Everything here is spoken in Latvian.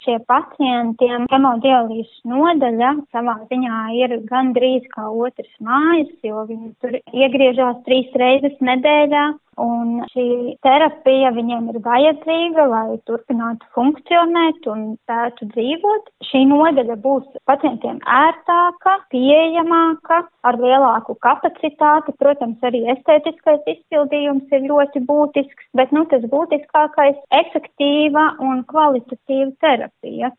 Šie pacientiem hemodialīzes nodaļa savā ziņā ir gandrīz kā otrs mājas, jo viņi tur iegriežās 3 reizes nedēļā, un šī terapija viņiem ir vajadzīga, lai turpinātu funkcionēt un spētu dzīvot. Šī nodaļa būs pacientiem ērtāka, pieejamāka, ar lielāku kapacitāti. Protams, arī estētiskais izpildījums ir ļoti būtisks, bet tas būtiskākais - efektīva un kvalitatīva terapija.